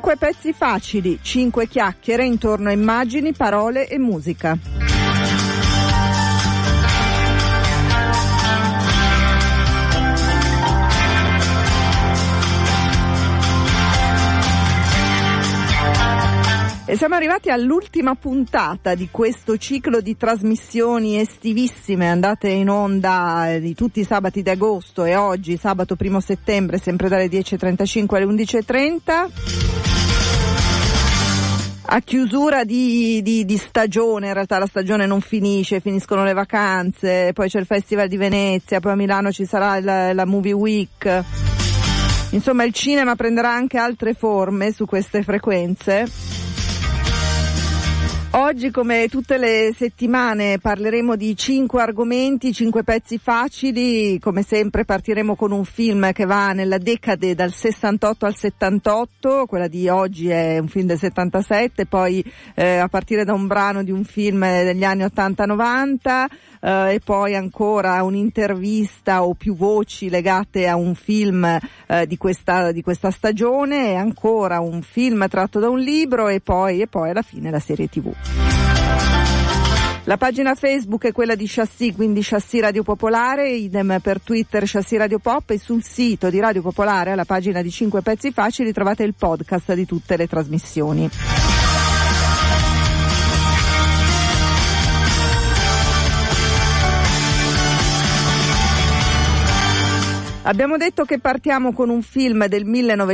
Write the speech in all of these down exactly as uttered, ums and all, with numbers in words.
Cinque pezzi facili, cinque chiacchiere intorno a immagini, parole e musica. E siamo arrivati all'ultima puntata di questo ciclo di trasmissioni estivissime andate in onda di tutti i sabati d'agosto, e oggi sabato primo settembre sempre dalle dieci e trentacinque alle undici e trenta. A chiusura di, di, di stagione, in realtà la stagione non finisce, finiscono le vacanze, poi c'è il Festival di Venezia, poi a Milano ci sarà la, la Movie Week. Insomma, il cinema prenderà anche altre forme su queste frequenze. Oggi, come tutte le settimane, parleremo di cinque argomenti, cinque pezzi facili. Come sempre partiremo con un film che va nella decade dal sessantotto al settantotto, quella di oggi è un film del settantasette, poi eh, a partire da un brano di un film degli anni ottanta novanta, eh, e poi ancora un'intervista o più voci legate a un film eh, di questa di questa stagione, e ancora un film tratto da un libro, e poi e poi alla fine la serie tivù. La pagina Facebook è quella di Chassis, quindi Chassis Radio Popolare, idem per Twitter Chassis Radio Pop, e sul sito di Radio Popolare, alla pagina di cinque pezzi facili, trovate il podcast di tutte le trasmissioni. Abbiamo detto che partiamo con un film del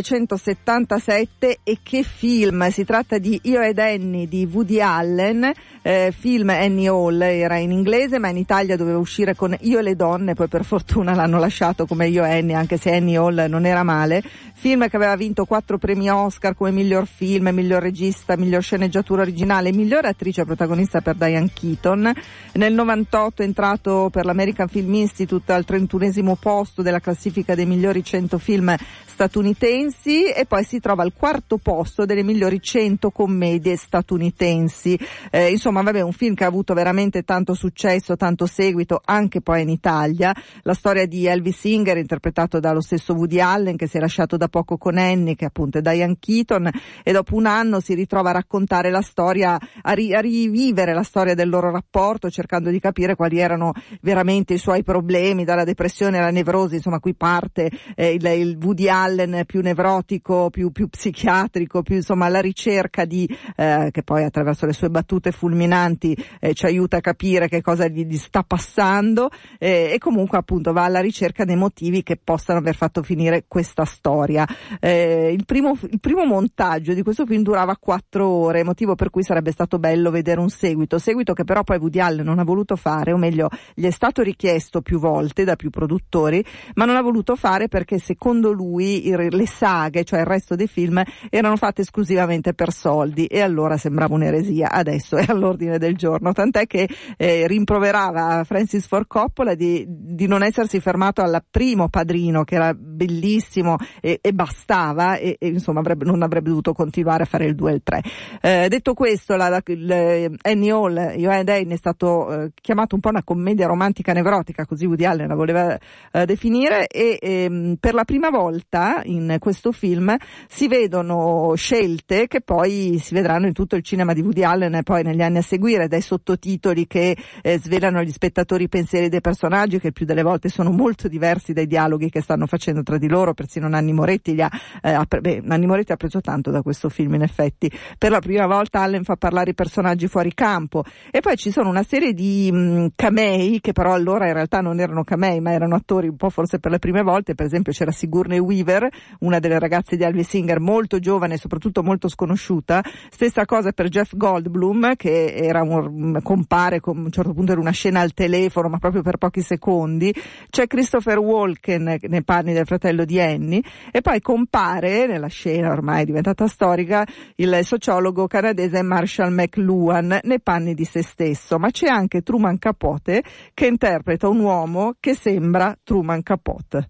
millenovecentosettantasette, e che film? Si tratta di Io ed Annie di Woody Allen, eh, film Annie Hall era in inglese, ma in Italia doveva uscire con Io e le donne, poi per fortuna l'hanno lasciato come Io e Annie, anche se Annie Hall non era male. Film che aveva vinto quattro premi Oscar come miglior film, miglior regista, miglior sceneggiatura originale, miglior attrice protagonista per Diane Keaton. Nel novantotto è entrato per l'American Film Institute al trentunesimo posto della classifica dei migliori cento film statunitensi, e poi si trova al quarto posto delle migliori cento commedie statunitensi. Eh, insomma, vabbè, un film che ha avuto veramente tanto successo, tanto seguito anche poi in Italia. La storia di Elvis Singer, interpretato dallo stesso Woody Allen, che si è lasciato da poco con Annie, che appunto è Diane Keaton, e dopo un anno si ritrova a raccontare la storia, a, ri- a rivivere la storia del loro rapporto, cercando di capire quali erano veramente i suoi problemi, dalla depressione alla nevrosi. Insomma, qui parte eh, il, il Woody Allen più nevrotico, più, più psichiatrico, più insomma alla ricerca di, eh, che poi attraverso le sue battute fulminanti eh, ci aiuta a capire che cosa gli, gli sta passando, eh, e comunque appunto va alla ricerca dei motivi che possano aver fatto finire questa storia. Eh, il primo, il primo montaggio di questo film durava quattro ore, motivo per cui sarebbe stato bello vedere un seguito, seguito che però poi Woody Allen non ha voluto fare, o meglio gli è stato richiesto più volte da più produttori, ma non ha voluto fare perché secondo lui il, le saghe, cioè il resto dei film, erano fatte esclusivamente per soldi, e allora sembrava un'eresia. Adesso è all'ordine del giorno, tant'è che eh, rimproverava Francis Ford Coppola di, di non essersi fermato al primo Padrino, che era bellissimo e, e bastava, e, e insomma avrebbe, non avrebbe dovuto continuare a fare il due e il tre. Eh, detto questo, la, la, la, Annie Hall, Io ed Annie, è stato eh, chiamato un po' una commedia romantica nevrotica, così Woody Allen la voleva eh, definire, e ehm, per la prima volta in questo film si vedono scelte che poi si vedranno in tutto il cinema di Woody Allen e poi negli anni a seguire, dai sottotitoli che eh, svelano agli spettatori i pensieri dei personaggi, che il più delle volte sono molto diversi dai dialoghi che stanno facendo tra di loro. Persino Nanni Moretti li ha, eh, beh, Nanni Moretti ha preso tanto da questo film, in effetti. Per la prima volta Allen fa parlare i personaggi fuori campo, e poi ci sono una serie di mh, camei, che però allora in realtà non erano camei ma erano attori un po' forse per le prime volte. Per esempio c'era Sigourney Weaver, una delle ragazze di Elvis Singer, molto giovane e soprattutto molto sconosciuta. Stessa cosa per Jeff Goldblum, che era un, compare con, a un certo punto, era una scena al telefono ma proprio per pochi secondi. C'è Christopher Walken nei panni del fratello di Annie, e poi compare nella scena ormai diventata storica il sociologo canadese Marshall McLuhan nei panni di se stesso. Ma c'è anche Truman Capote, che interpreta un uomo che sembra Truman Capote.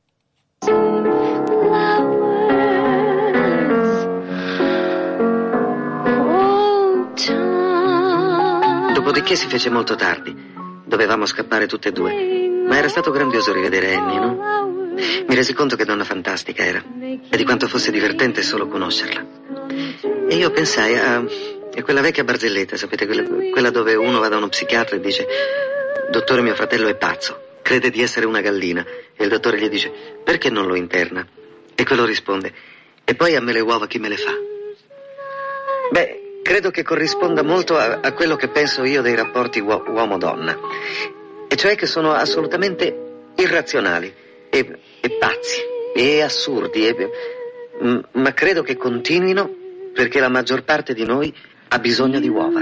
Dopodiché si fece molto tardi. Dovevamo scappare tutte e due. Ma era stato grandioso rivedere Annie, no? Mi resi conto che donna fantastica era, e di quanto fosse divertente solo conoscerla. E io pensai a, a quella vecchia barzelletta, sapete, quella, quella dove uno va da uno psichiatra e dice: dottore, mio fratello è pazzo, crede di essere una gallina. E il dottore gli dice: perché non lo interna? E quello risponde: e poi a me le uova chi me le fa? Beh, credo che corrisponda molto a, a quello che penso io dei rapporti uo- uomo-donna, e cioè che sono assolutamente irrazionali e, e pazzi e assurdi, e, m- ma credo che continuino perché la maggior parte di noi ha bisogno di uova.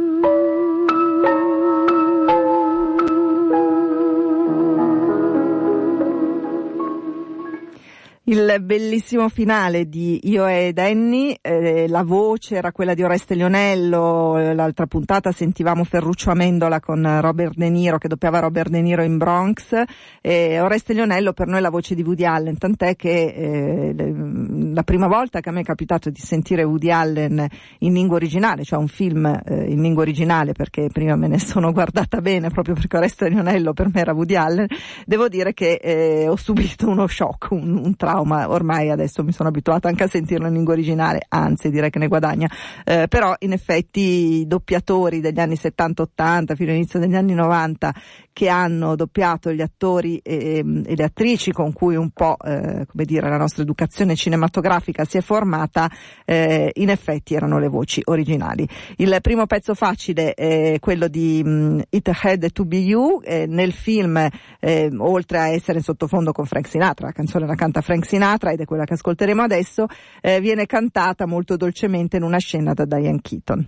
Il bellissimo finale di Io ed Annie, eh, la voce era quella di Oreste Lionello, l'altra puntata sentivamo Ferruccio Amendola con Robert De Niro che doppiava Robert De Niro in Bronx, e Oreste Lionello per noi è la voce di Woody Allen, tant'è che eh, la prima volta che a me è capitato di sentire Woody Allen in lingua originale, cioè un film eh, in lingua originale, perché prima me ne sono guardata bene proprio perché Oreste Lionello per me era Woody Allen, devo dire che eh, ho subito uno shock, un, un trauma. Ormai adesso mi sono abituata anche a sentirlo in lingua originale, anzi direi che ne guadagna, eh, però in effetti i doppiatori degli anni settanta ottanta fino all'inizio degli anni novanta che hanno doppiato gli attori e, e le attrici con cui un po' eh, come dire la nostra educazione cinematografica si è formata, eh, in effetti erano le voci originali. Il primo pezzo facile è quello di um, It Had to Be You, eh, nel film eh, oltre a essere in sottofondo con Frank Sinatra, la canzone la canta Frank Sinatra ed è quella che ascolteremo adesso, eh, viene cantata molto dolcemente in una scena da Diane Keaton.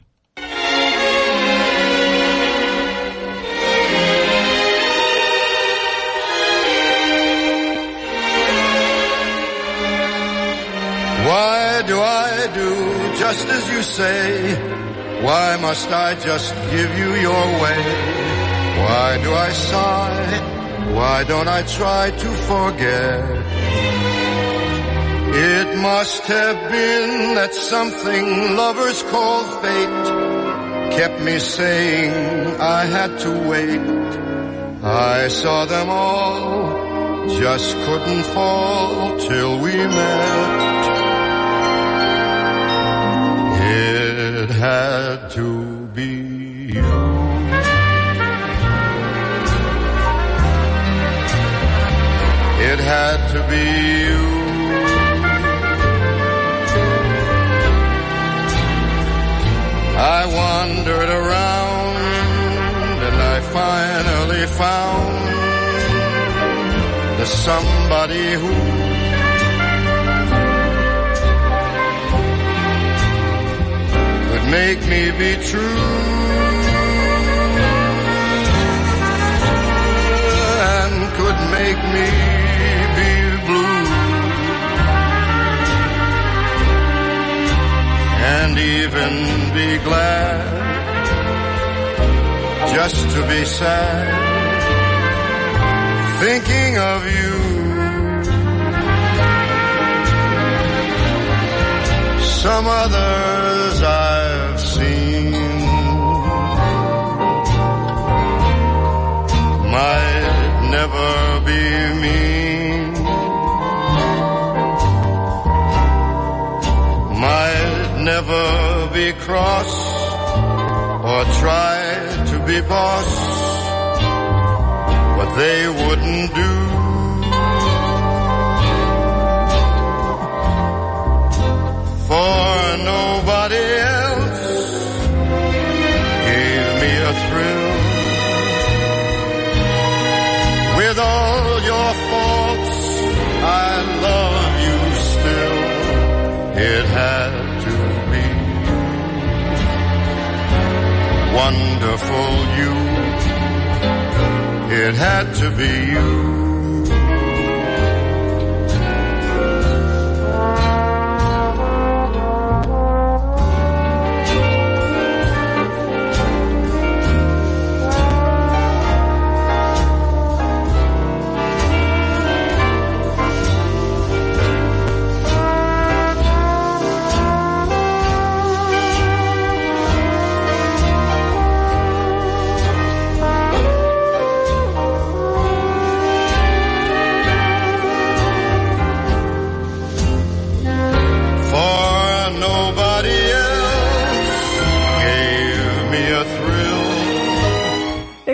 Why do I do just as you say? Why must I just give you your way? Why do I sigh? Why don't I try to forget? It must have been that something lovers call fate kept me saying I had to wait. I saw them all, just couldn't fall till we met. It had to be you. It had to be you. I wandered around and I finally found the somebody who could make me be true and could make me be blue and even be glad just to be sad thinking of you. Some others I've seen might never be mean, might never be cross or try to be boss, but they wouldn't do. For nobody else gave me a thrill. With all your faults, I love you still. It had to be wonderful you. It had to be you.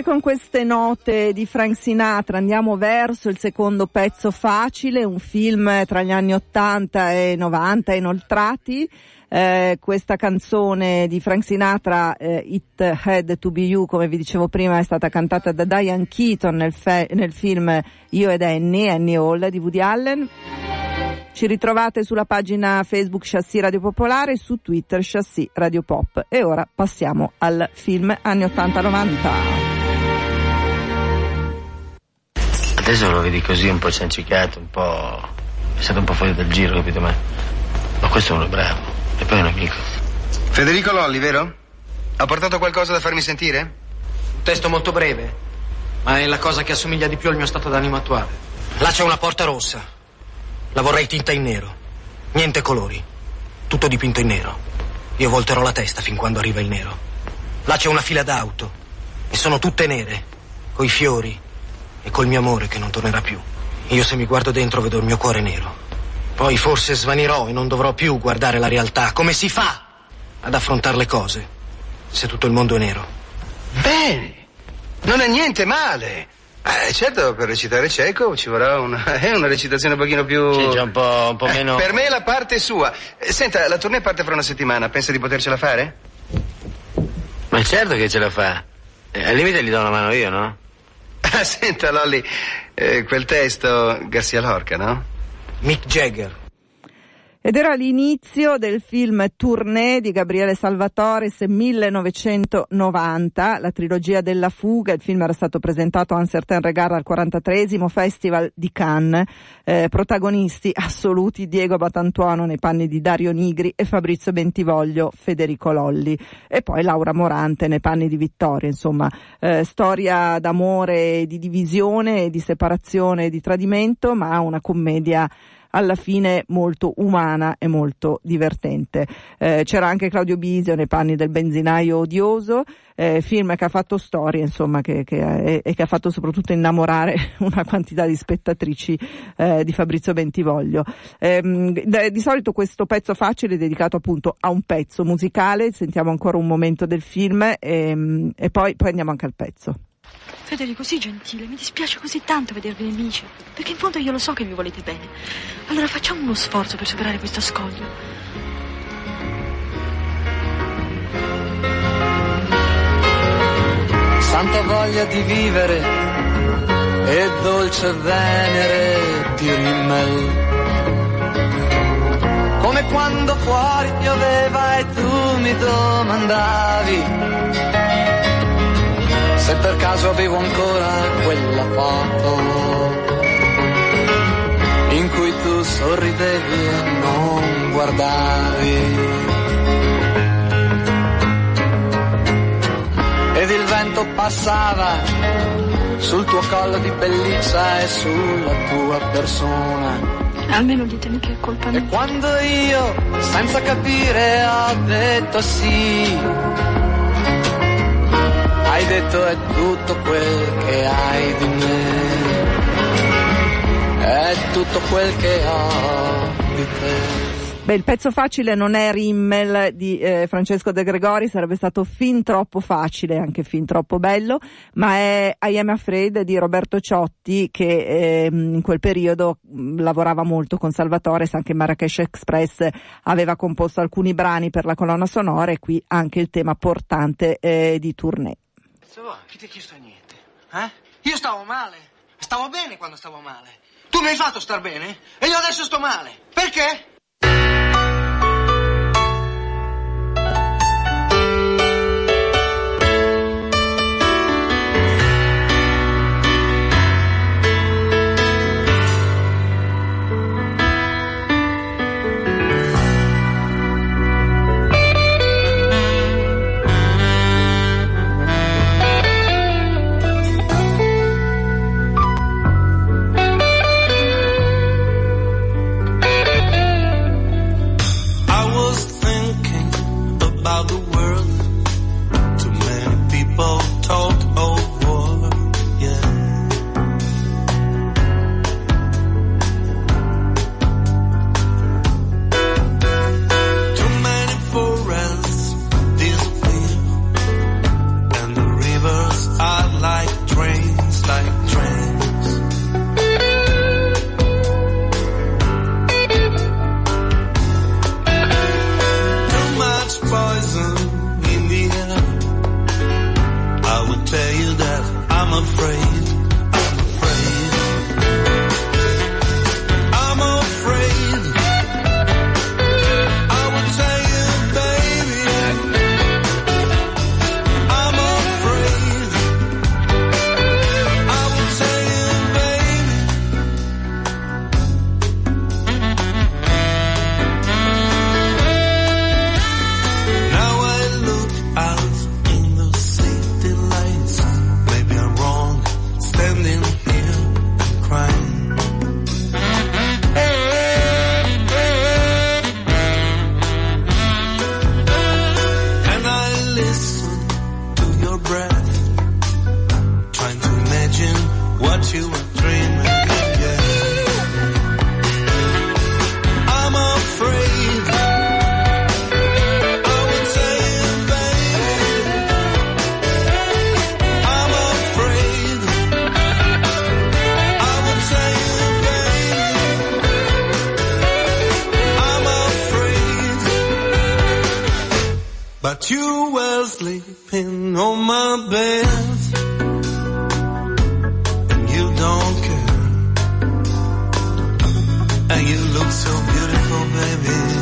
E con queste note di Frank Sinatra andiamo verso il secondo pezzo facile, un film tra gli anni ottanta e novanta inoltrati. Eh, questa canzone di Frank Sinatra, eh, It Had to Be You, come vi dicevo prima, è stata cantata da Diane Keaton nel, fe- nel film Io ed Annie, Annie Hall di Woody Allen. Ci ritrovate sulla pagina Facebook Chassis Radio Popolare, su Twitter Chassis Radio Pop. E ora passiamo al film anni ottanta novanta. Adesso lo vedi così, un po' ciancicato, un po'... è stato un po' fuori dal giro, capito? Ma, ma questo è uno bravo, e poi è un amico. Federico Lolli, vero? Ha portato qualcosa da farmi sentire? Un testo molto breve, ma è la cosa che assomiglia di più al mio stato d'animo attuale. Là c'è una porta rossa. La vorrei tinta in nero. Niente colori. Tutto dipinto in nero. Io volterò la testa fin quando arriva il nero. Là c'è una fila d'auto. E sono tutte nere. Coi fiori. E col mio amore che non tornerà più. Io se mi guardo dentro vedo il mio cuore nero. Poi forse svanirò e non dovrò più guardare la realtà. Come si fa ad affrontare le cose se tutto il mondo è nero? Bene. Non è niente male. Eh, certo, per recitare cieco ci vorrà una, eh, una recitazione un pochino più... Sì, già un po', un po' meno... Eh, per me la parte è sua. Eh, senta, la tournée parte fra una settimana, pensa di potercela fare? Ma certo che ce la fa. Eh, al limite gli do una mano io, no? Ah, senta, Lolli, eh, quel testo Garcia Lorca, no? Mick Jagger. Ed era l'inizio del film Tournée di Gabriele Salvatores, millenovecentonovanta, la trilogia della fuga. Il film era stato presentato a Un Certain Regard al quarantatreesimo Festival di Cannes. Eh, protagonisti assoluti Diego Batantuono nei panni di Dario Nigri e Fabrizio Bentivoglio, Federico Lolli, e poi Laura Morante nei panni di Vittoria. Insomma, eh, storia d'amore, di divisione, di separazione e di tradimento, ma una commedia alla fine molto umana e molto divertente. Eh, c'era anche Claudio Bisio nei panni del benzinaio odioso, eh, film che ha fatto storia, insomma, che, che, e che ha fatto soprattutto innamorare una quantità di spettatrici eh, di Fabrizio Bentivoglio. Eh, di solito questo pezzo facile è dedicato appunto a un pezzo musicale, sentiamo ancora un momento del film e, e poi, poi andiamo anche al pezzo. Federico, sii gentile, mi dispiace così tanto vedervi nemici, perché in fondo io lo so che mi volete bene. Allora facciamo uno sforzo per superare questo scoglio. Santa voglia di vivere e dolce venere di Rimmel. Come quando fuori pioveva e tu mi domandavi se per caso avevo ancora quella foto in cui tu sorridevi e non guardavi. Ed il vento passava sul tuo collo di pelliccia e sulla tua persona. Almeno ditemi che è colpa mia. E quando io, senza capire, ho detto sì, hai detto è tutto quel che hai di me, è tutto quel che ho di te. Beh, il pezzo facile non è Rimmel di eh, Francesco De Gregori, sarebbe stato fin troppo facile, anche fin troppo bello, ma è I Am Afraid di Roberto Ciotti, che eh, in quel periodo mh, lavorava molto con Salvatore, anche Marrakesh Express aveva composto alcuni brani per la colonna sonora, e qui anche il tema portante eh, di Tournée. Chi ti ha chiesto niente? Eh? Io stavo male. Stavo bene quando stavo male. Tu mi hai fatto star bene? E io adesso sto male. Perché? But you were sleeping on my bed, and you don't care, and you look so beautiful, baby.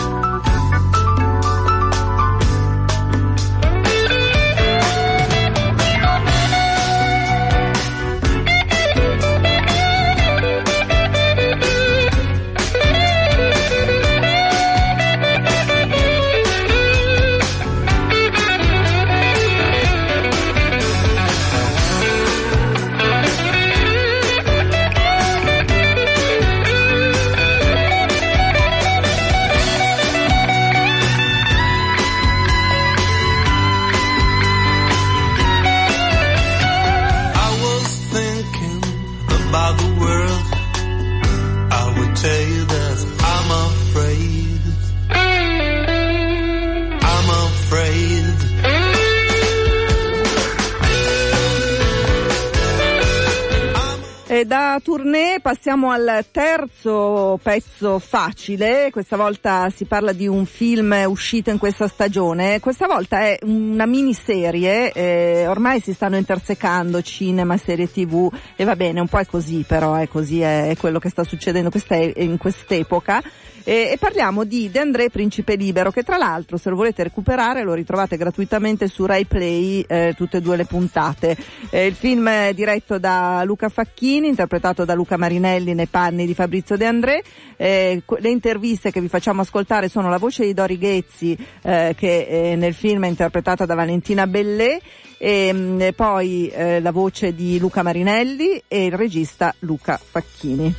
Da tournée passiamo al terzo pezzo facile. Questa volta si parla di un film uscito in questa stagione. Questa volta è una miniserie, eh, ormai si stanno intersecando cinema, serie tv, e va bene, un po' è così, però è così, è, è quello che sta succedendo queste, in quest'epoca. E, e parliamo di De André Principe Libero, che tra l'altro, se lo volete recuperare, lo ritrovate gratuitamente su Rai Play, eh, tutte e due le puntate. Eh, il film è diretto da Luca Facchini, interpretato da Luca Marinelli nei panni di Fabrizio De André. Eh, le interviste che vi facciamo ascoltare sono la voce di Dori Ghezzi, eh, che eh, nel film è interpretata da Valentina Bellè, e mh, poi eh, la voce di Luca Marinelli e il regista Luca Facchini.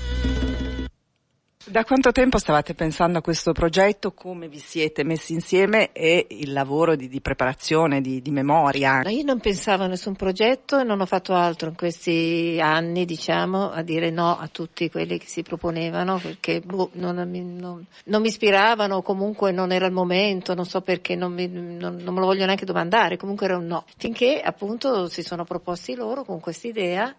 Da quanto tempo stavate pensando a questo progetto? Come vi siete messi insieme e il lavoro di, di preparazione, di, di memoria? Io non pensavo a nessun progetto e non ho fatto altro in questi anni, diciamo, a dire no a tutti quelli che si proponevano, perché boh, non, non, non mi ispiravano, o comunque non era il momento, non so perché, non, mi, non, non me lo voglio neanche domandare, comunque era un no. Finché appunto si sono proposti loro con quest'idea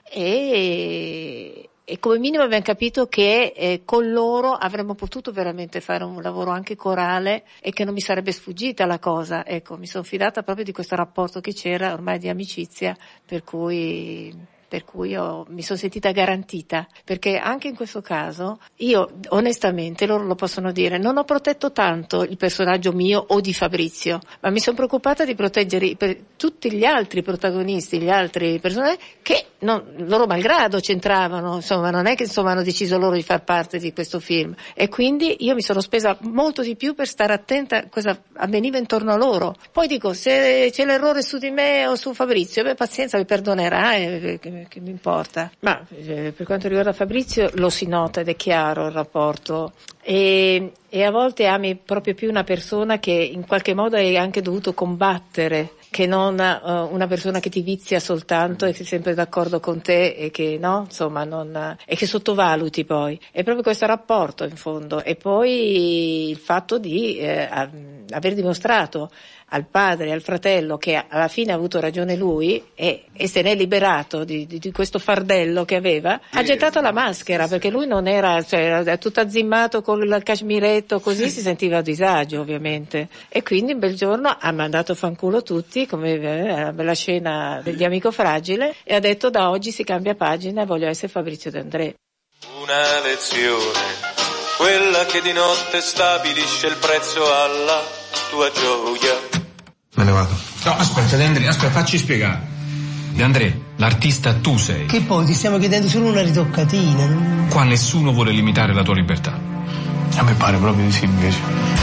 e... E come minimo abbiamo capito che eh, con loro avremmo potuto veramente fare un lavoro anche corale e che non mi sarebbe sfuggita la cosa. Ecco, mi sono fidata proprio di questo rapporto che c'era ormai di amicizia, per cui... per cui ho, mi sono sentita garantita, perché anche in questo caso io onestamente, loro lo possono dire, non ho protetto tanto il personaggio mio o di Fabrizio, ma mi sono preoccupata di proteggere per tutti gli altri protagonisti, gli altri personaggi che non, loro malgrado c'entravano, insomma non è che insomma hanno deciso loro di far parte di questo film, e quindi io mi sono spesa molto di più per stare attenta a cosa avveniva intorno a loro. Poi dico, se c'è l'errore su di me o su Fabrizio, beh pazienza, mi perdonerà, e, che mi importa. Ma eh, per quanto riguarda Fabrizio lo si nota ed è chiaro il rapporto, e, e a volte ami proprio più una persona che in qualche modo hai anche dovuto combattere, che non uh, una persona che ti vizia soltanto e che è sempre d'accordo con te e che no, insomma non, e che sottovaluti. Poi è proprio questo rapporto in fondo, e poi il fatto di eh, aver dimostrato al padre e al fratello che alla fine ha avuto ragione lui e, e se ne è liberato di, di, di questo fardello che aveva, ha gettato la maschera, perché lui non era, cioè, era tutto azzimmato con il cashmiretto, così si sentiva a disagio ovviamente, e quindi un bel giorno ha mandato fanculo tutti, come eh, la bella scena di Amico Fragile, e ha detto da oggi si cambia pagina e voglio essere Fabrizio De André. Una lezione, quella che di notte stabilisce il prezzo alla tua gioia. Me ne vado. No, aspetta, De André, aspetta, facci spiegare. De André, l'artista tu sei. Che poi ti stiamo chiedendo solo una ritoccatina. Non... Qua nessuno vuole limitare la tua libertà. A me pare proprio di sì, invece.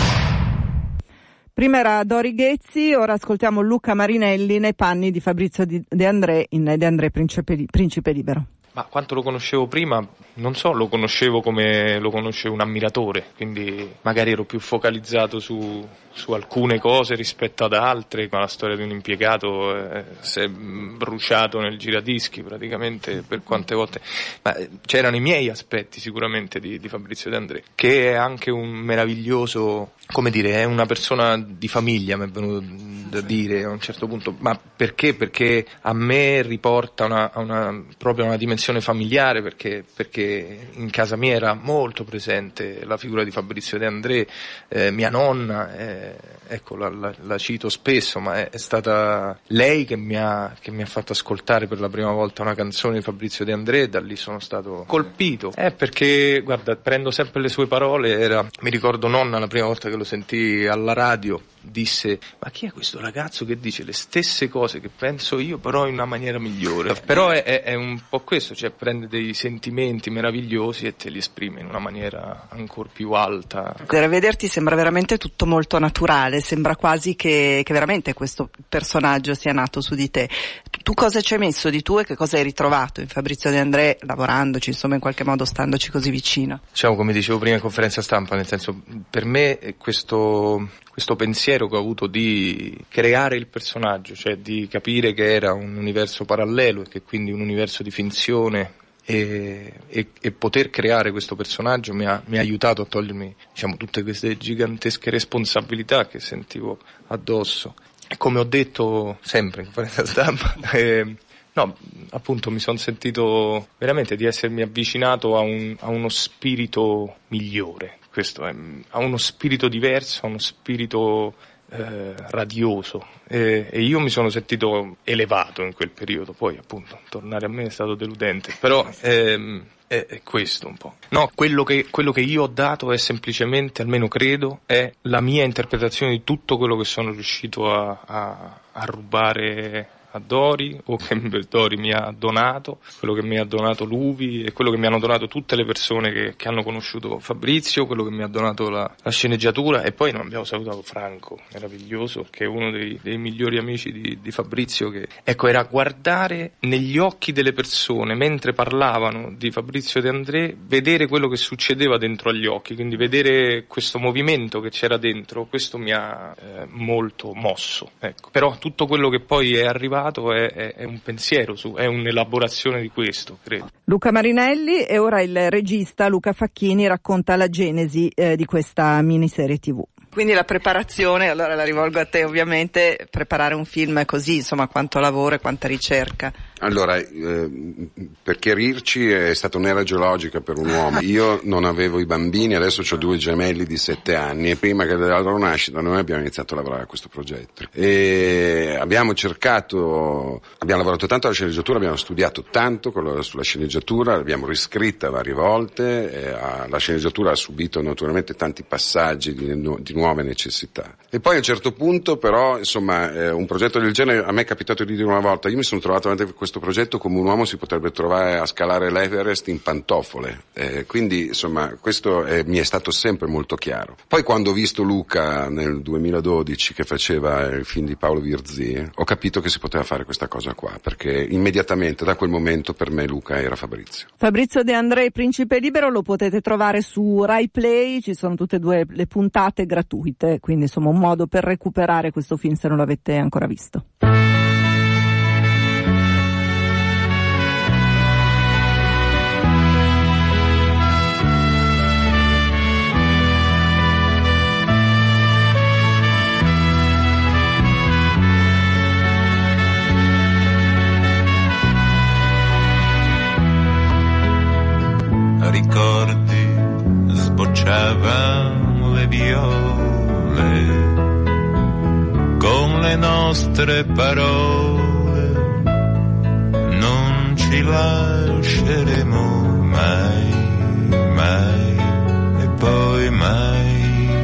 Prima era Dori Ghezzi, ora ascoltiamo Luca Marinelli nei panni di Fabrizio De André in De André Principe, Principe Libero. Ma quanto lo conoscevo prima, non so, lo conoscevo come lo conosce un ammiratore, quindi magari ero più focalizzato su, su alcune cose rispetto ad altre, ma la storia di un impiegato eh, si è bruciato nel giradischi praticamente per quante volte, ma c'erano i miei aspetti sicuramente di, di Fabrizio De André, che è anche un meraviglioso come dire, è una persona di famiglia, mi è venuto da dire a un certo punto. Ma perché? Perché a me riporta una, a una, proprio una dimensione familiare, perché, perché in casa mia era molto presente la figura di Fabrizio De André, eh, mia nonna, eh, ecco, la, la, la cito spesso, ma è, è stata lei che mi ha, che mi ha fatto ascoltare per la prima volta una canzone di Fabrizio De André, e da lì sono stato colpito. Eh, perché, guarda, prendo sempre le sue parole, era, mi ricordo nonna la prima volta che lo sentii alla radio, disse: ma chi è questo ragazzo che dice le stesse cose che penso io, però in una maniera migliore? Però è, è, è un po' questo, cioè prende dei sentimenti meravigliosi e te li esprime in una maniera ancora più alta. Per vederti sembra veramente tutto molto naturale, sembra quasi che, che veramente questo personaggio sia nato su di te. Tu cosa ci hai messo di tu e che cosa hai ritrovato in Fabrizio De André, lavorandoci, insomma, in qualche modo standoci così vicino? Diciamo, come dicevo prima in conferenza stampa, nel senso, per me questo, questo pensiero che ho avuto di creare il personaggio, cioè di capire che era un universo parallelo e che quindi un universo di finzione, e, e, e poter creare questo personaggio mi ha, mi ha aiutato a togliermi, diciamo, tutte queste gigantesche responsabilità che sentivo addosso. E come ho detto sempre in conferenza stampa, eh, no, appunto mi sono sentito veramente di essermi avvicinato a, un, a uno spirito migliore, questo è, a uno spirito diverso, a uno spirito eh, radioso, e, e io mi sono sentito elevato in quel periodo. Poi appunto tornare a me è stato deludente, però ehm, è, è questo un po'. No, quello che, quello che io ho dato è semplicemente, almeno credo, è la mia interpretazione di tutto quello che sono riuscito a, a, a rubare a Dori, o che Dori mi ha donato, quello che mi ha donato Luvi e quello che mi hanno donato tutte le persone che, che hanno conosciuto Fabrizio, quello che mi ha donato la, la sceneggiatura. E poi non abbiamo salutato Franco, meraviglioso, che è uno dei, dei migliori amici di, di Fabrizio, che ecco, era guardare negli occhi delle persone mentre parlavano di Fabrizio De André, vedere quello che succedeva dentro agli occhi, quindi vedere questo movimento che c'era dentro. Questo mi ha eh, molto mosso, ecco. Però tutto quello che poi è arrivato È, è, è un pensiero, su, è un'elaborazione di questo, credo. Luca Marinelli, e ora il regista Luca Facchini racconta la genesi eh, di questa miniserie tivù. Quindi la preparazione, allora la rivolgo a te ovviamente, preparare un film così, insomma, quanto lavoro e quanta ricerca. Allora, eh, per chiarirci, è stata un'era geologica per un uomo. Io non avevo i bambini, adesso ho due gemelli di sette anni, e prima che della loro nascita noi abbiamo iniziato a lavorare a questo progetto. E abbiamo cercato, abbiamo lavorato tanto alla sceneggiatura, abbiamo studiato tanto sulla sceneggiatura, l'abbiamo riscritta varie volte, e la sceneggiatura ha subito naturalmente tanti passaggi di, di nuove necessità. E poi a un certo punto però, insomma, eh, un progetto del genere, a me è capitato di dire una volta, io mi sono trovato davanti a questo progetto come un uomo si potrebbe trovare a scalare l'Everest in pantofole, eh, quindi insomma questo è, mi è stato sempre molto chiaro. Poi quando ho visto Luca nel duemiladodici che faceva il film di Paolo Virzì, ho capito che si poteva fare questa cosa qua, perché immediatamente da quel momento per me Luca era Fabrizio. Fabrizio De André, Principe Libero, lo potete trovare su Rai Play, ci sono tutte e due le puntate gratuite, quindi insomma un modo per recuperare questo film se non l'avete ancora visto. Ricordi, sbocciavano le viole con le nostre parole, non ci lasceremo mai, mai e poi mai.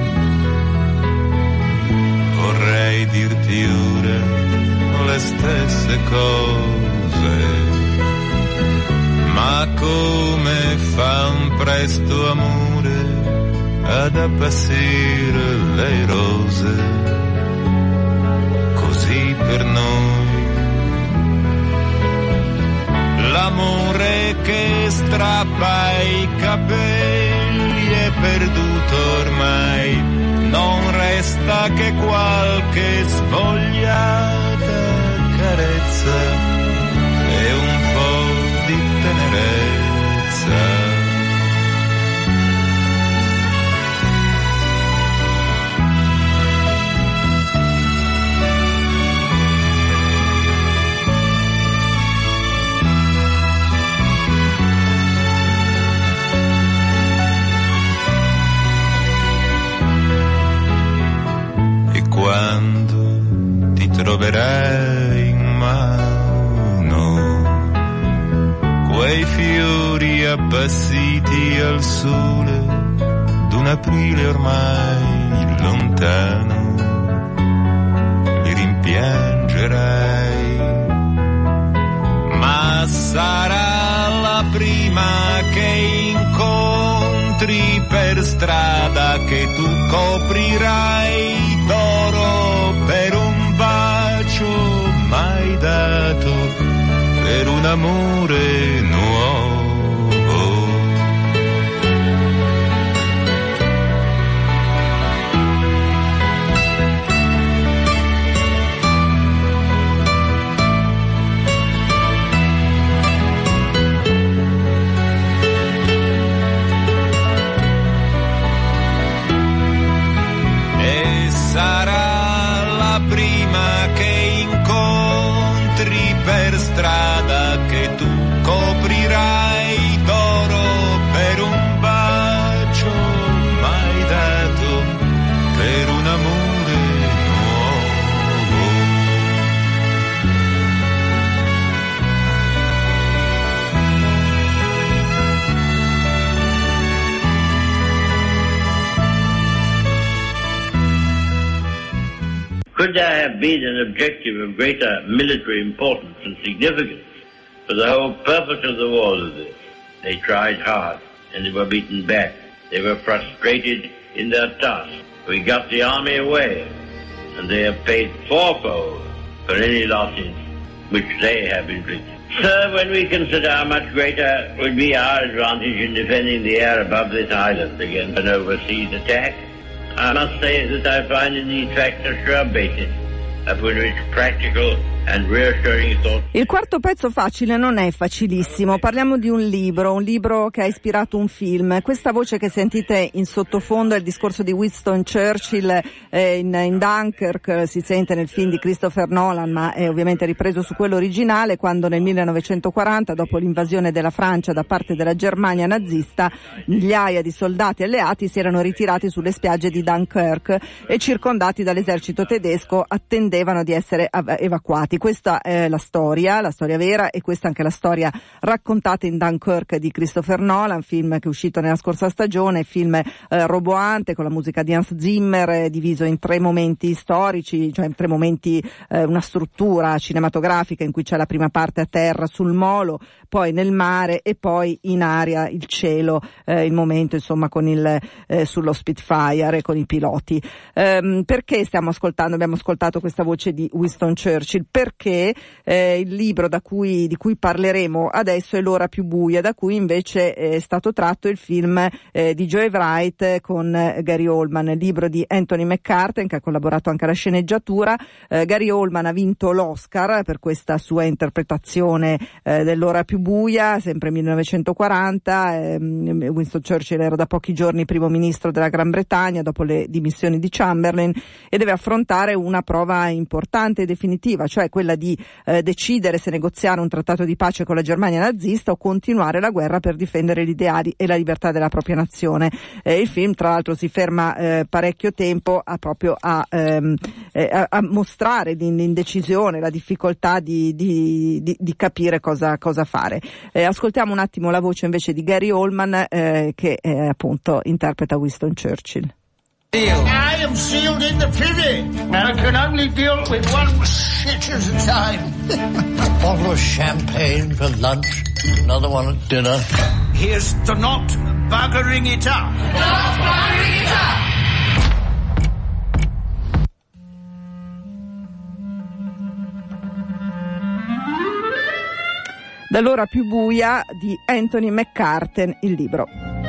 Vorrei dirti ora le stesse cose, ma come fa un presto amore ad appassire le rose, così per noi l'amore che strappa i capelli è perduto ormai, non resta che qualche svogliata carezza e un po' di tenerezza. terrei in mano quei fiori appassiti al sole d'un aprile ormai lontano, li rimpiangerei, ma sarà la prima che incontri per strada che tu coprirai d'oro per un bacio mai dato, per un amore nuovo. Sarà la prima che incontri per strada che tu coprirai d'oro per un bacio mai dato, per un amore nuovo. Could there have been an objective of greater military importance and significance for the whole purpose of the war than this? They tried hard, and they were beaten back. They were frustrated in their task. We got the army away, and they have paid fourfold for any losses which they have inflicted. Sir, when we consider how much greater would be our advantage in defending the air above this island against an overseas attack, I must say that I find in these facts a sure basis upon which practical and reassuring thoughts. Il quarto pezzo facile non è facilissimo, parliamo di un libro, un libro che ha ispirato un film. Questa voce che sentite in sottofondo è il discorso di Winston Churchill eh, in, in Dunkirk, si sente nel film di Christopher Nolan, ma è ovviamente ripreso su quello originale, quando nel millenovecentoquaranta, dopo l'invasione della Francia da parte della Germania nazista, migliaia di soldati alleati si erano ritirati sulle spiagge di Dunkirk e, circondati dall'esercito tedesco, attendevano di essere av- evacuati. Questa è la storia, la storia vera, e questa è anche la storia raccontata in Dunkirk di Christopher Nolan, film che è uscito nella scorsa stagione, film eh, roboante con la musica di Hans Zimmer, eh, diviso in tre momenti storici, cioè in tre momenti, eh, una struttura cinematografica in cui c'è la prima parte a terra sul molo, poi nel mare e poi in aria, il cielo, eh, il momento insomma con il eh, sullo Spitfire e con i piloti. Ehm, perché stiamo ascoltando, abbiamo ascoltato questa voce di Winston Churchill? Perché eh, il libro da cui, di cui parleremo adesso è L'ora più buia, da cui invece è stato tratto il film eh, di Joe Wright con eh, Gary Oldman, il libro di Anthony McCarten, che ha collaborato anche alla sceneggiatura. eh, Gary Oldman ha vinto l'Oscar per questa sua interpretazione eh, dell'ora più buia, sempre millenovecentoquaranta. eh, Winston Churchill era da pochi giorni primo ministro della Gran Bretagna dopo le dimissioni di Chamberlain e deve affrontare una prova importante e definitiva, cioè quella di eh, decidere se negoziare un trattato di pace con la Germania nazista o continuare la guerra per difendere gli ideali e la libertà della propria nazione. Eh, il film tra l'altro si ferma eh, parecchio tempo a proprio a, ehm, eh, a, a mostrare l'indecisione, la difficoltà di, di, di, di capire cosa, cosa fare. Eh, ascoltiamo un attimo la voce invece di Gary Oldman eh, che eh, appunto interpreta Winston Churchill. I am sealed in the privy, and I can only deal with one shit at a time. A bottle of champagne for lunch, another one at dinner. Here's to not buggering it up. Not buggering it up! Dall'ora più buia di Anthony McCarten, il libro.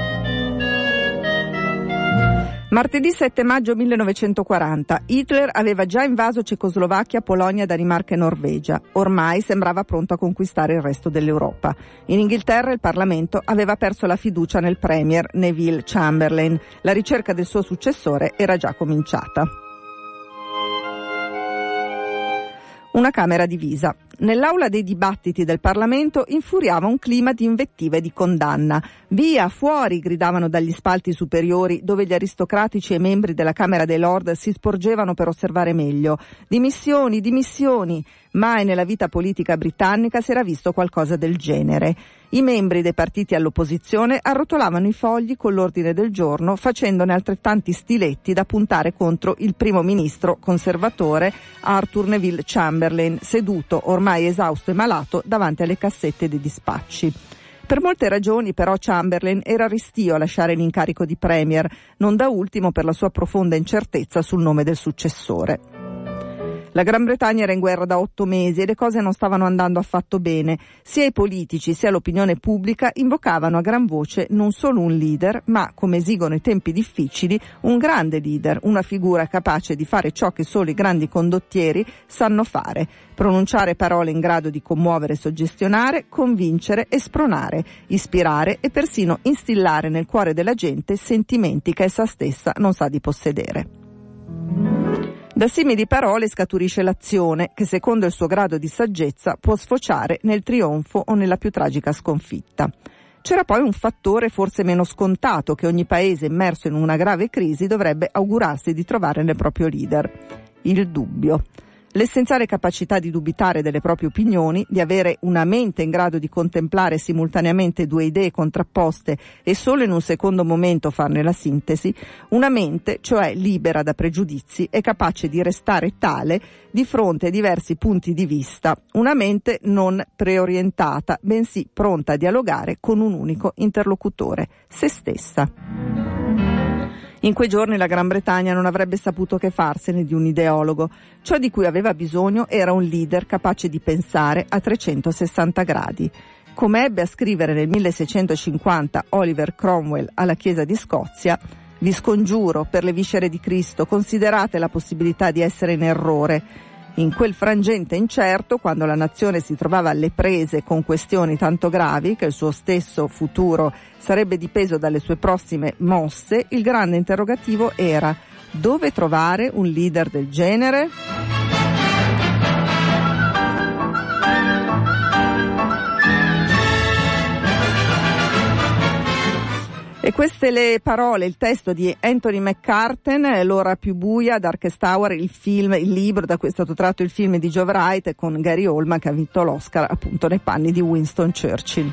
Martedì sette maggio millenovecentoquaranta. Hitler aveva già invaso Cecoslovacchia, Polonia, Danimarca e Norvegia. Ormai sembrava pronto a conquistare il resto dell'Europa. In Inghilterra il Parlamento aveva perso la fiducia nel premier Neville Chamberlain. La ricerca del suo successore era già cominciata. Una Camera divisa. Nell'aula dei dibattiti del Parlamento infuriava un clima di invettiva e di condanna. Via, fuori, gridavano dagli spalti superiori dove gli aristocratici e membri della Camera dei Lord si sporgevano per osservare meglio. Dimissioni, dimissioni. Mai nella vita politica britannica si era visto qualcosa del genere. I membri dei partiti all'opposizione arrotolavano i fogli con l'ordine del giorno, facendone altrettanti stiletti da puntare contro il primo ministro conservatore Arthur Neville Chamberlain, seduto ormai esausto e malato davanti alle cassette dei dispacci. Per molte ragioni però Chamberlain era restio a lasciare l'incarico di premier, non da ultimo per la sua profonda incertezza sul nome del successore. La Gran Bretagna era in guerra da otto mesi e le cose non stavano andando affatto bene. Sia i politici sia l'opinione pubblica invocavano a gran voce non solo un leader, ma, come esigono i tempi difficili, un grande leader, una figura capace di fare ciò che solo i grandi condottieri sanno fare: pronunciare parole in grado di commuovere e suggestionare, convincere e spronare, ispirare e persino instillare nel cuore della gente sentimenti che essa stessa non sa di possedere. Da simili parole scaturisce l'azione che, secondo il suo grado di saggezza, può sfociare nel trionfo o nella più tragica sconfitta. C'era poi un fattore forse meno scontato che ogni paese immerso in una grave crisi dovrebbe augurarsi di trovare nel proprio leader: il dubbio. L'essenziale capacità di dubitare delle proprie opinioni, di avere una mente in grado di contemplare simultaneamente due idee contrapposte e solo in un secondo momento farne la sintesi, una mente, cioè libera da pregiudizi e capace di restare tale di fronte ai diversi punti di vista, una mente non preorientata, bensì pronta a dialogare con un unico interlocutore, se stessa. In quei giorni la Gran Bretagna non avrebbe saputo che farsene di un ideologo. Ciò di cui aveva bisogno era un leader capace di pensare a trecentosessanta gradi. Come ebbe a scrivere nel milleseicentocinquanta Oliver Cromwell alla Chiesa di Scozia: «Vi scongiuro, per le viscere di Cristo, considerate la possibilità di essere in errore». In quel frangente incerto, quando la nazione si trovava alle prese con questioni tanto gravi che il suo stesso futuro sarebbe dipeso dalle sue prossime mosse, il grande interrogativo era: dove trovare un leader del genere? E queste le parole, il testo di Anthony McCarten, L'ora più buia, Darkest Hour, il film, il libro da cui è stato tratto il film di Joe Wright con Gary Oldman, che ha vinto l'Oscar appunto nei panni di Winston Churchill.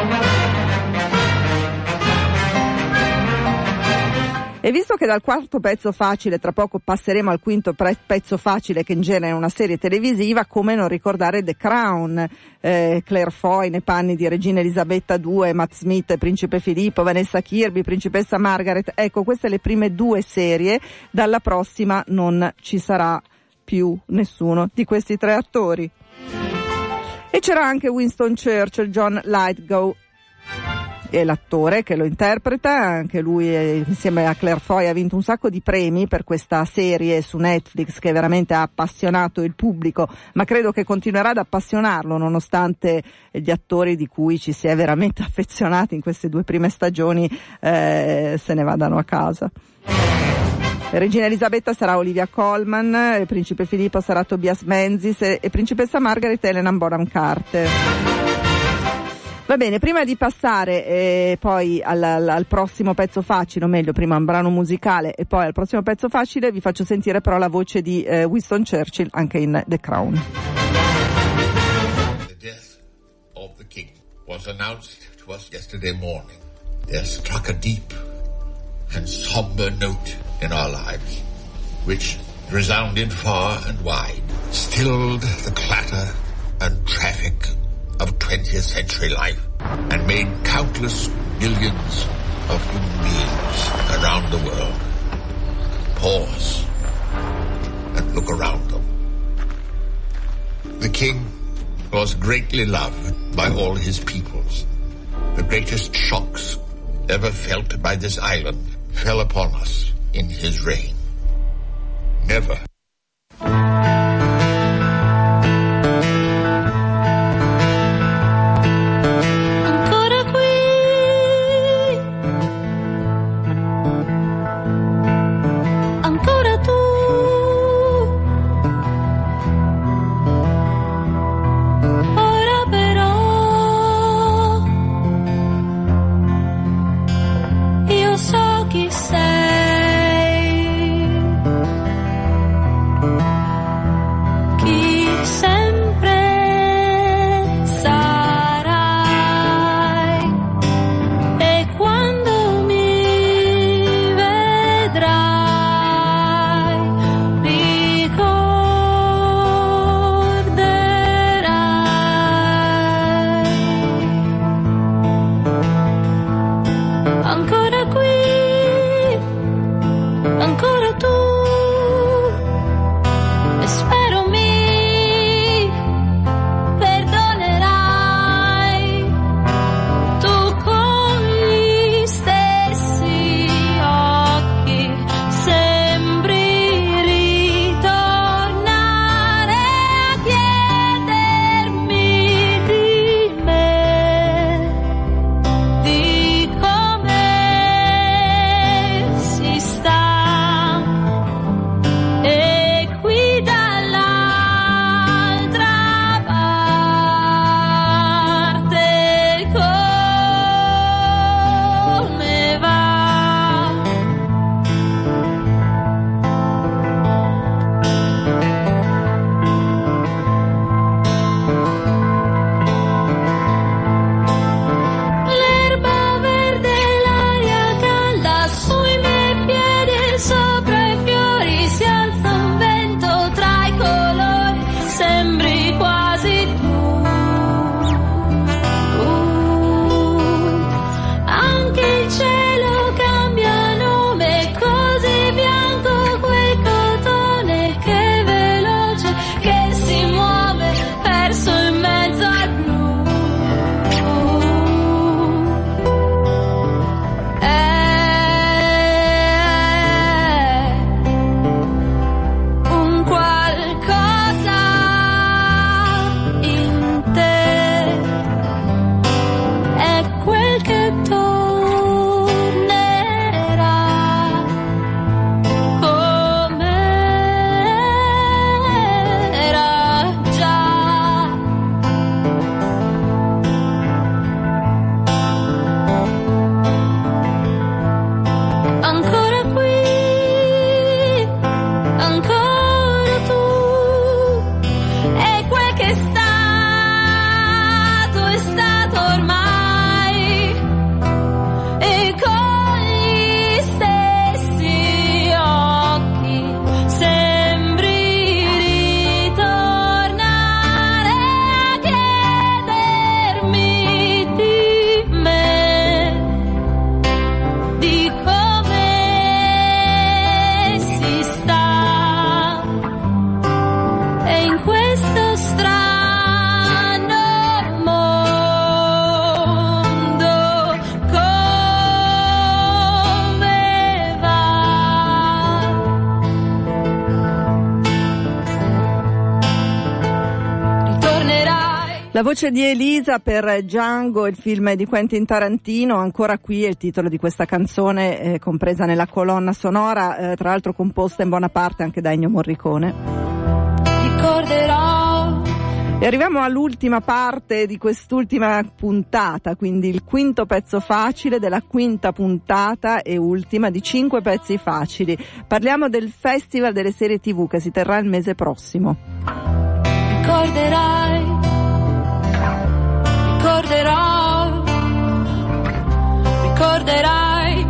E visto che dal quarto pezzo facile tra poco passeremo al quinto pre- pezzo facile, che in genere è una serie televisiva, come non ricordare The Crown, eh, Claire Foy nei panni di Regina Elisabetta due, Matt Smith, Principe Filippo, Vanessa Kirby, Principessa Margaret. Ecco, queste le prime due serie, dalla prossima non ci sarà più nessuno di questi tre attori. E c'era anche Winston Churchill, John Lithgow è l'attore che lo interpreta, anche lui insieme a Claire Foy ha vinto un sacco di premi per questa serie su Netflix che veramente ha appassionato il pubblico, ma credo che continuerà ad appassionarlo nonostante gli attori di cui ci si è veramente affezionati in queste due prime stagioni eh, se ne vadano a casa. Regina Elisabetta sarà Olivia Colman, il Principe Filippo sarà Tobias Menzies e, e Principessa Margaret Helena Bonham Carter. Va bene, prima di passare eh, poi al, al, al prossimo pezzo facile, o meglio, prima un brano musicale e poi al prossimo pezzo facile, vi faccio sentire però la voce di eh, Winston Churchill anche in The Crown. The death of the king was announced to us yesterday morning. There struck a deep and somber note in our lives, which resounded far and wide, stilled the clatter and traffic of twentieth century life, and made countless millions of human beings around the world pause and look around them. The king was greatly loved by all his peoples. The greatest shocks ever felt by this island fell upon us in his reign. Never La voce di Elisa per Django, il film di Quentin Tarantino. Ancora qui è il titolo di questa canzone, eh, compresa nella colonna sonora, eh, tra l'altro composta in buona parte anche da Ennio Morricone. Ricorderò. E arriviamo all'ultima parte di quest'ultima puntata, quindi il quinto pezzo facile della quinta puntata e ultima di cinque pezzi facili. Parliamo del Festival delle serie tivù che si terrà il mese prossimo. Ricorderai. Ricorderò, ricorderai.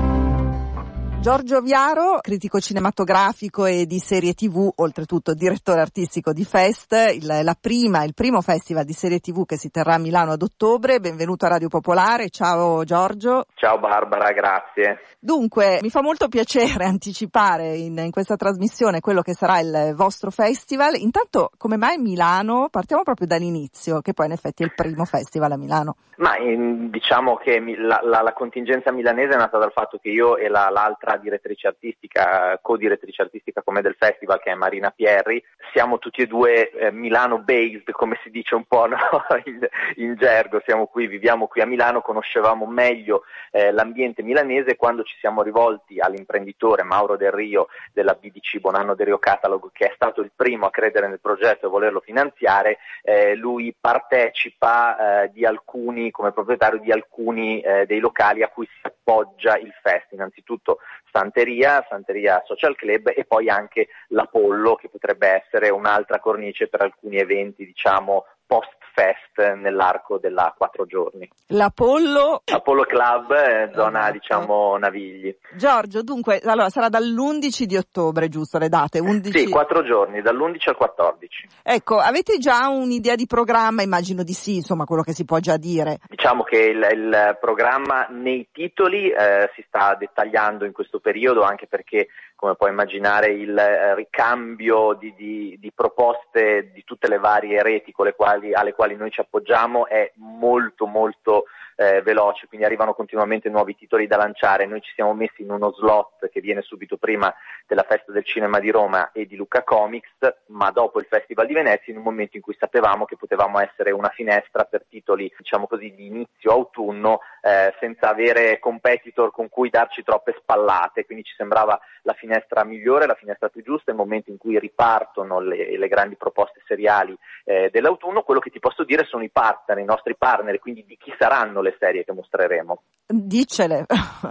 Giorgio Viaro, critico cinematografico e di serie tivù, oltretutto direttore artistico di Fest, il, la prima, il primo festival di serie tivù che si terrà a Milano ad ottobre. Benvenuto a Radio Popolare. Ciao Giorgio. Ciao Barbara, grazie. Dunque, mi fa molto piacere anticipare in, in questa trasmissione quello che sarà il vostro festival. Intanto, come mai Milano? Partiamo proprio dall'inizio, che poi in effetti è il primo festival a Milano. Ma in, diciamo che la, la, la contingenza milanese è nata dal fatto che io e la, l'altra direttrice artistica, co-direttrice artistica come del festival, che è Marina Pierri, siamo tutti e due eh, Milano based, come si dice un po', no? in, in gergo. Siamo qui, viviamo qui a Milano, conoscevamo meglio eh, l'ambiente milanese. Quando ci siamo rivolti all'imprenditore Mauro Del Rio della B D C Bonanno Del Rio Catalog, che è stato il primo a credere nel progetto e volerlo finanziare, eh, lui partecipa eh, di alcuni, come proprietario di alcuni eh, dei locali a cui si appoggia il fest. Innanzitutto Santeria, Santeria Social Club, e poi anche l'Apollo, che potrebbe essere un'altra cornice per alcuni eventi, diciamo, post-fest nell'arco della quattro giorni. L'Apollo? Apollo Club, eh, zona, diciamo, Navigli. Giorgio, dunque, allora sarà dall'undici di ottobre, giusto, le date? undici Sì, quattro giorni, dall'undici al quattordici. Ecco, avete già un'idea di programma? Immagino di sì, insomma, quello che si può già dire. Diciamo che il, il programma nei titoli eh, si sta dettagliando in questo periodo, anche perché, come puoi immaginare, il eh, ricambio di, di, di proposte di tutte le varie reti con le quali, alle quali noi ci appoggiamo è molto molto eh, veloce, quindi arrivano continuamente nuovi titoli da lanciare. Noi ci siamo messi in uno slot che viene subito prima della Festa del Cinema di Roma e di Lucca Comics, ma dopo il Festival di Venezia, in un momento in cui sapevamo che potevamo essere una finestra per titoli, diciamo così, di inizio autunno, eh, senza avere competitor con cui darci troppe spallate. Quindi ci sembrava la finestra migliore, la finestra più giusta, il momento in cui ripartono le, le grandi proposte seriali eh, dell'autunno. Quello che ti posso dire sono i partner, i nostri partner, quindi di chi saranno le serie che mostreremo. Dicele.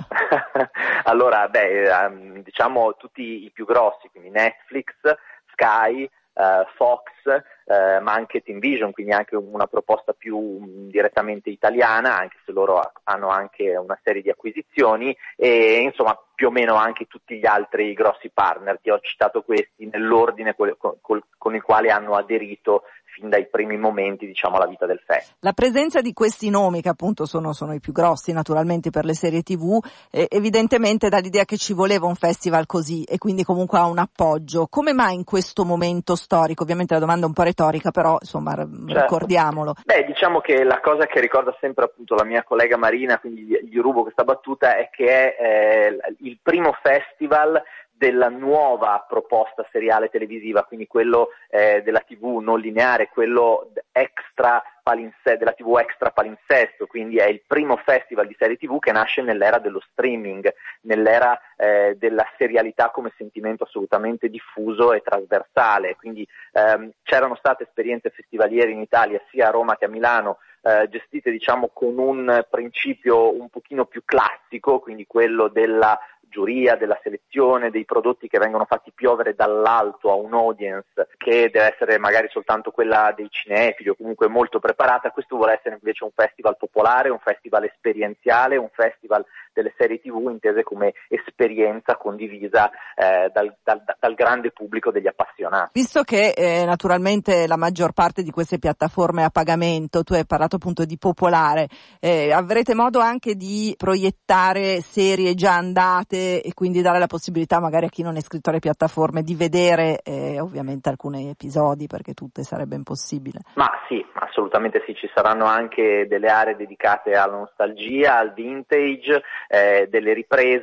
Allora, beh, diciamo tutti i più grossi, quindi Netflix, Sky, Uh, Fox, uh, ma anche Team Vision, quindi anche una proposta più um, direttamente italiana, anche se loro ha, hanno anche una serie di acquisizioni, e insomma più o meno anche tutti gli altri grossi partner. Ti ho citato questi nell'ordine col, col, con il quale hanno aderito fin dai primi momenti, diciamo, alla vita del festival. La presenza di questi nomi, che appunto sono, sono i più grossi naturalmente per le serie tivù, eh, evidentemente dà l'idea che ci voleva un festival così, e quindi comunque ha un appoggio. Come mai in questo momento storico? Ovviamente la domanda è un po' retorica, però insomma certo. Ricordiamolo. Beh, diciamo che la cosa che ricorda sempre appunto la mia collega Marina, quindi gli rubo questa battuta, è che è eh, il primo festival della nuova proposta seriale televisiva, quindi quello eh, della tivù non lineare, quello extra palinsesto, della tivù extra palinsesto, quindi è il primo festival di serie tivù che nasce nell'era dello streaming, nell'era eh, della serialità come sentimento assolutamente diffuso e trasversale. Quindi ehm, c'erano state esperienze festivaliere in Italia, sia a Roma che a Milano, eh, gestite diciamo con un principio un pochino più classico, quindi quello della giuria, della selezione, dei prodotti che vengono fatti piovere dall'alto a un audience che deve essere magari soltanto quella dei cinefili o comunque molto preparata. Questo vuole essere invece un festival popolare, un festival esperienziale, un festival delle serie tivù intese come esperienza condivisa eh, dal, dal, dal grande pubblico degli appassionati. Visto che eh, naturalmente la maggior parte di queste piattaforme a pagamento, tu hai parlato appunto di popolare, eh, avrete modo anche di proiettare serie già andate e quindi dare la possibilità magari a chi non è iscritto alle piattaforme di vedere eh, ovviamente alcuni episodi, perché tutte sarebbe impossibile. Ma sì, assolutamente sì, ci saranno anche delle aree dedicate alla nostalgia, al vintage, eh, delle riprese,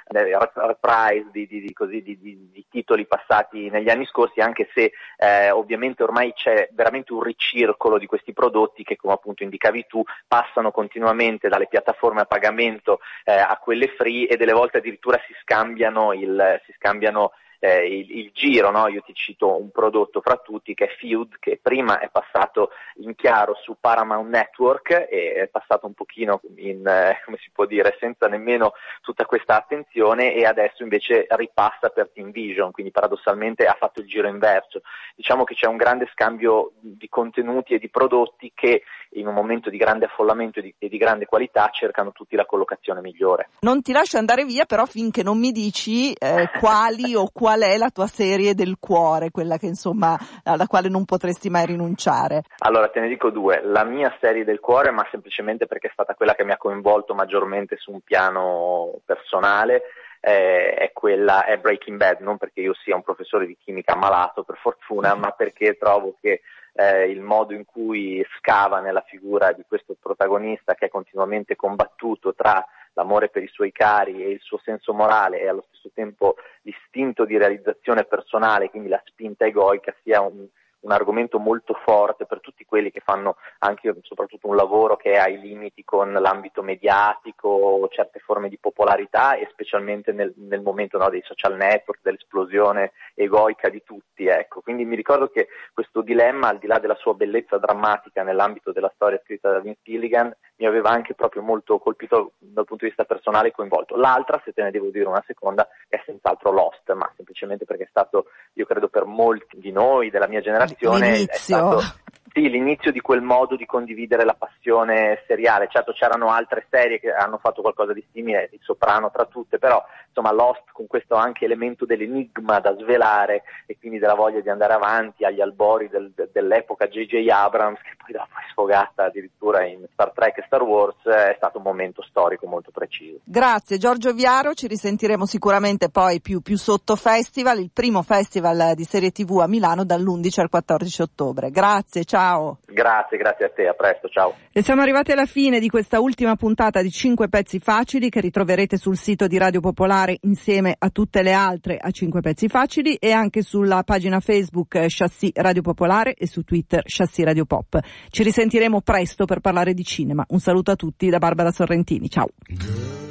reprise di, di, di, così, di, di, di titoli passati negli anni scorsi, anche se eh, ovviamente ormai c'è veramente un ricircolo di questi prodotti che, come appunto indicavi tu, passano continuamente dalle piattaforme a pagamento eh, a quelle free, e delle volte addirittura si scambiano il si scambiano Eh, il, il giro, no? Io ti cito un prodotto fra tutti che è Feud, che prima è passato in chiaro su Paramount Network e è passato un pochino in, eh, come si può dire, senza nemmeno tutta questa attenzione, e adesso invece ripassa per Team Vision, quindi paradossalmente ha fatto il giro inverso. Diciamo che c'è un grande scambio di contenuti e di prodotti che in un momento di grande affollamento e di, e di grande qualità cercano tutti la collocazione migliore. Non ti lascio andare via però finché non mi dici eh, quali o qual è la tua serie del cuore, quella che insomma alla quale non potresti mai rinunciare. Allora te ne dico due. La mia serie del cuore, ma semplicemente perché è stata quella che mi ha coinvolto maggiormente su un piano personale, eh, è quella è Breaking Bad, non perché io sia un professore di chimica ammalato per fortuna, ma perché trovo che Eh, il modo in cui scava nella figura di questo protagonista, che è continuamente combattuto tra l'amore per i suoi cari e il suo senso morale e allo stesso tempo l'istinto di realizzazione personale, quindi la spinta egoica, sia un, un argomento molto forte per tutti quelli che fanno anche soprattutto un lavoro che è ai limiti con l'ambito mediatico, certe forme di popolarità, e specialmente nel, nel momento, no, dei social network, dell'esplosione egoica di tutti, ecco. Quindi mi ricordo che questo dilemma, al di là della sua bellezza drammatica nell'ambito della storia scritta da Vince Gilligan, mi aveva anche proprio molto colpito dal punto di vista personale e coinvolto. L'altra, se te ne devo dire una seconda, è senz'altro Lost, ma semplicemente perché è stato, io credo per molti di noi, della mia generazione, l'inizio. è stato sì, l'inizio di quel modo di condividere la passione seriale. Certo, c'erano altre serie che hanno fatto qualcosa di simile, Il Soprano tra tutte, però insomma Lost, con questo anche elemento dell'enigma da svelare e quindi della voglia di andare avanti agli albori del, de, dell'epoca J J Abrams, che poi dopo è sfogata addirittura in Star Trek e Star Wars, è stato un momento storico molto preciso. Grazie Giorgio Viaro, ci risentiremo sicuramente poi più, più sotto festival, il primo festival di serie tivù a Milano dall'undici al quattordici ottobre. Grazie, ciao. Grazie, grazie a te, a presto, ciao. E siamo arrivati alla fine di questa ultima puntata di cinque pezzi facili, che ritroverete sul sito di Radio Popolare insieme a tutte le altre a cinque pezzi facili, e anche sulla pagina Facebook Chassis Radio Popolare e su Twitter Chassis Radio Pop. Ci risentiremo presto per parlare di cinema. Un saluto a tutti da Barbara Sorrentini, ciao.